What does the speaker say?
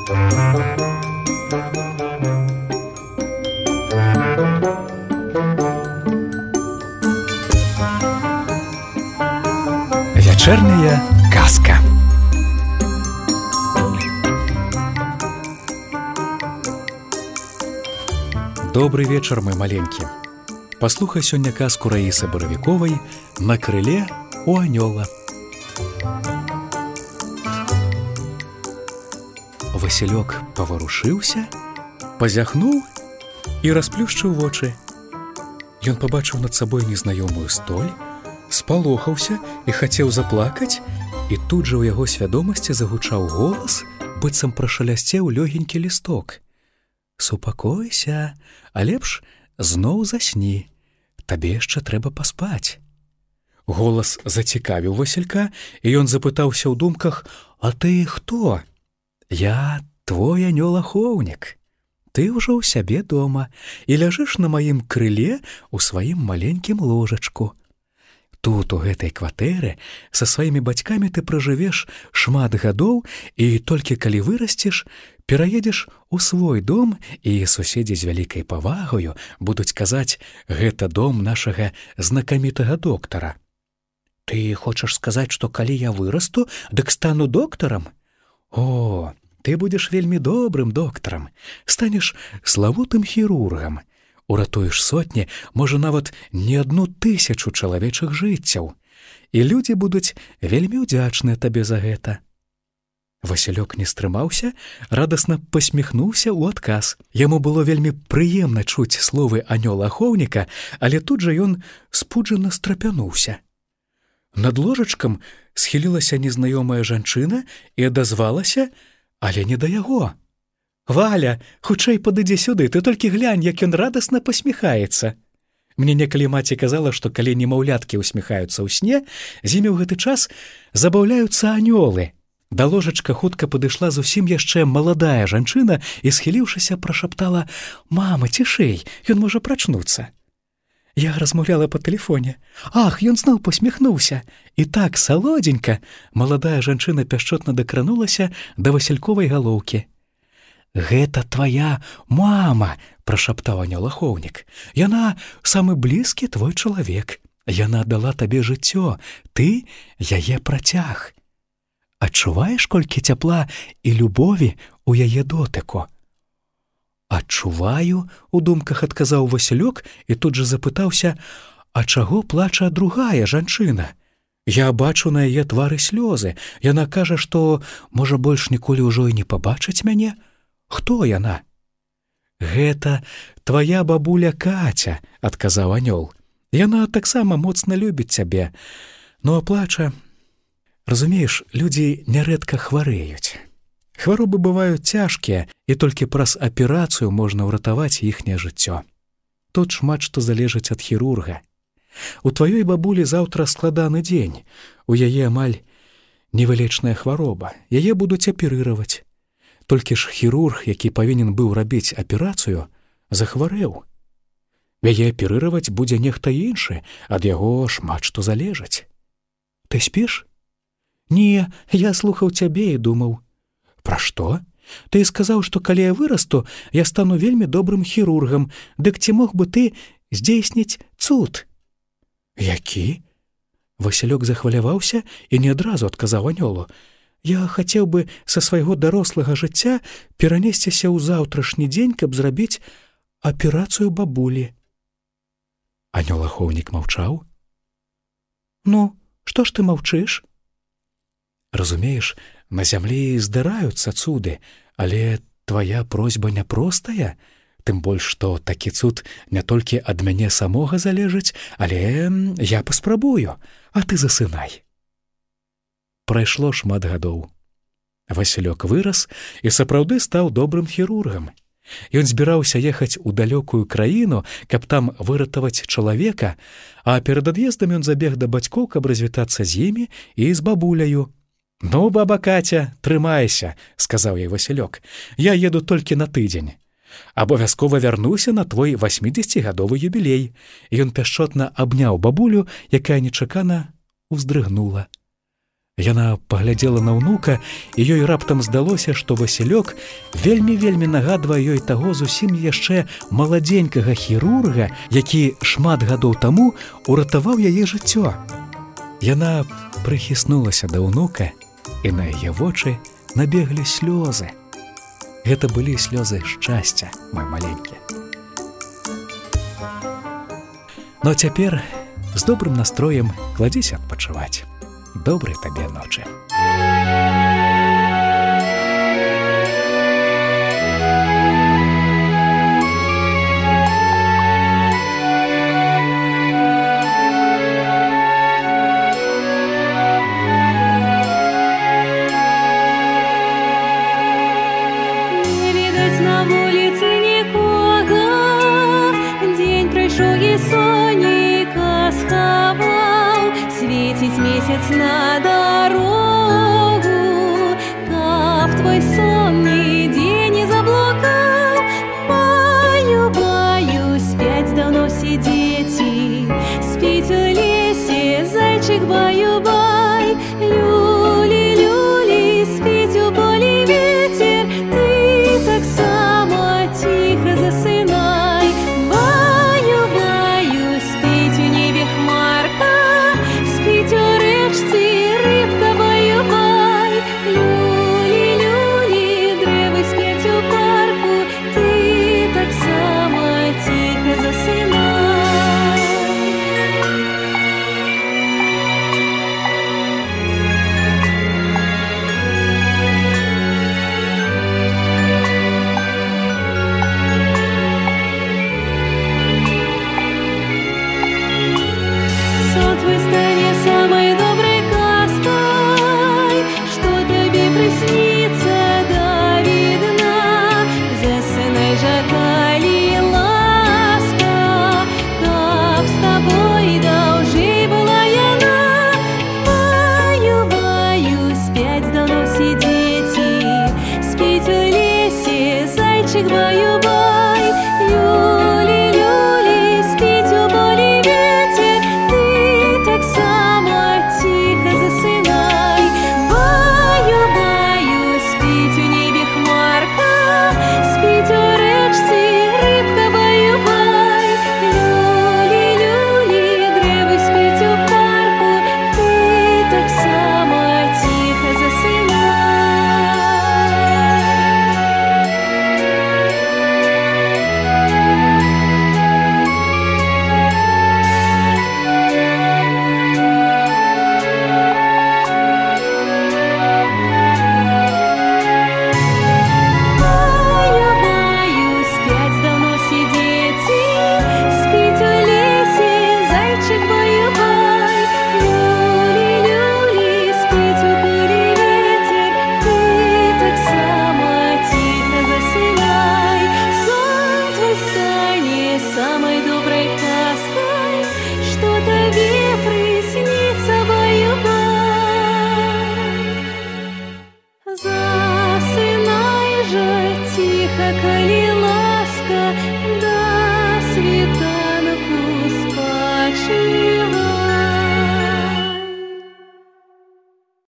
Вячэрняя казка. Добрый вечар, мой маленькі. Паслухай сёння казку Раісы Баравіковай «На крыле у анёла». Васілёк паварушыўся, пазяхнуў і расплюшчыў вочы. Ён пабачыў над сабой незнаёмую столь, спалохаўся і хацеў заплакаць, і тут жа ў яго свядомасці загучаў голас, быццам прашалясцеў лёгенькі лісток. «Супакойся, а лепш зноў засні, табе яшчэ трэба паспаць». Голас зацікавіў Васілька, і ён запытаўся ў думках: «А ты хто?» «Я твой анёл-ахоўнік. Ты ўжо ў сябе дома і ляжыш на маім крыле ў сваім маленькім ложачку. Тут, у гэтай кватэры, са сваімі бацькамі ты пражывеш шмат гадоў, і толькі калі вырасцеш, пераедзеш у свой дом, і суседзі з вялікай павагаю будуць казаць: гэта дом нашага знакамітага доктара». «Ты хочаш сказаць, што калі я вырасту, дык стану доктарам?» «О, ты будзеш вельмі добрым доктарам, станеш славутым хірургам, уратуеш сотні, можа, нават не 1000 чалавечых жыццяў, і людзі будуць вельмі ўдзячныя табе за гэта». Васілёк не стрымаўся, радасна пасміхнуўся ў адказ. Яму было вельмі прыемна чуць словы анёла-ахоўніка, але тут жа ён спуджана страпянуўся. Над ложачкам схілілася незнаёмая жанчына і адазвалася, але не да яго. «Валя, хутчэй падыдзі сюды, ты толькі глянь, як ён радасна пасміхаецца. Мне некалі маці казала, што калі немаўляткі ўсміхаюцца ў сне, з імі ў гэты час забаўляюцца анёлы». Да ложачка хутка падышла зусім яшчэ маладая жанчына і, схіліўшыся, прашаптала: «Мама, цішэй, ён можа прачнуцца». Я размаўляла па тэлефоне. Ах, ён зноў пасміхнуўся. І так салодзенька маладая жанчына пяшчотна дакранулася да васільковай галоўкі. «Гэта твая мама», – прашаптаў анёл-ахоўнік. «Яна самы блізкі твой чалавек. Яна дала табе жыццё, ты яе працяг. Адчуваеш, колькі цяпла і любові ў яе дотыку?» «Адчуваю», – у думках адказаў Васілёк і тут жа запытаўся: «А чаго плача другая жанчына? Я бачу на яе твары слёзы. Яна кажа, што, можа, больш ніколі ўжо і не пабачыць мяне. Хто яна?» «Гэта твая бабуля Каця», – адказаў анёл. «Яна таксама моцна любіць цябе, но плача. Разумееш, людзі нярэдка хварэюць. Хваробы бываюць цяжкія, і толькі праз аперацыю можна ўратаваць іхняе жыццё. Тут шмат што залежыць ад хірурга. У тваёй бабулі заўтра складаны дзень. У яе амаль невылечная хвароба. Яе будуць аперыраваць. Толькі ж хірург, які павінен быў рабіць аперацыю, захварэў. Яе аперыраваць будзе нехта іншы, ад яго шмат што залежыць. Ты спіш?» «Не, я слухаў цябе і думаў». «Пра што? Ты сказаў, што калі я вырасту, я стану вельмі добрым хірургам, дык ці мог бы ты здзейсніць цуд?» «Які?» Васілёк захваляваўся і не адразу адказаў анёлу. «Я хацеў бы са свайго дарослага жыцця перанесціся ў заўтрашні дзень, каб зрабіць аперацыю бабулі». Анёл-ахоўнік маўчаў. «Ну, што ж ты маўчыш?» «Разумееш, на зямлі здараюцца цуды, але твая просьба няпростая, тым больш, што такі цуд не толькі ад мяне самога залежыць, але я паспрабую, а ты засынай». Прайшло шмат гадоў. Васілёк вырас і сапраўды стаў добрым хірургам. Ён збіраўся ехаць у далёкую краіну, каб там выратаваць чалавека, а перад ад'ездам ён забег да бацькоў, каб развітацца з імі і з бабуляю. «Ну, баба Катя, трымайся», – сказаў ёй Васілёк. «Я еду толькі на тыдзень. Абавязкова вярнуся на твой 80-гадовы юбілей». Ён пяшчотна абняў бабулю, якая нечакана ўздрыгнула. Яна паглядзела на ўнука, і ёй раптам здалося, што Васілёк вельмі нагадвае ёй таго зусім яшчэ маладзенькага хірурга, які шмат гадоў таму уратаваў яе жыццё. Яна прыхіснулася да ўнука, і на яе вочы набеглі слёзы. Гэта былі слёзы шчасця, мой маленькі. Ну а цяпер з добрым настроем кладзіся адпачываць. Добрай табе ночы. Не відаць на вуліцы нікога, дзень прайшоў і сонейка схаваў, свеціць месяц на дорогу, каб твой сон нідзе не заблукаў. Баю, спяць даўно все дзеці, спіць у лесе зайчык баю-бай. Люлі, спіць у полі ветер, ты таксама ціха засынай. Баю, спіць у небе хмарка, спіць у рэчцы рыбка баю-бай. Люлі, дрэвы спяць у парку, ты таксама ціха засынай. Сон твой стане самой доброй казкой, что тебе приснится до видна. Засынай же, калі ласка, каб с тобой даўжэй была яна. Баю, спяць даўно все дзеці, спіць у лесе зайчык баю-бай. Люлі, спіць у полі ветер, ты таксама ціха засынай. Баю, спіць у небе хмарка, спіць у рэчцы рыбка баю-бай. Люлі, дрэвы спяць у парку, ты таксама ціха засынай. Баю, спяць даўно все дзеці, спіць у лесе зайчык баю-бай. Люлі, спіць у полі ветер, ты таксама ціха засынай. Сон твой стане самой доброй казкой, что тебе приснится баю-бай. Засынай же тихо, калі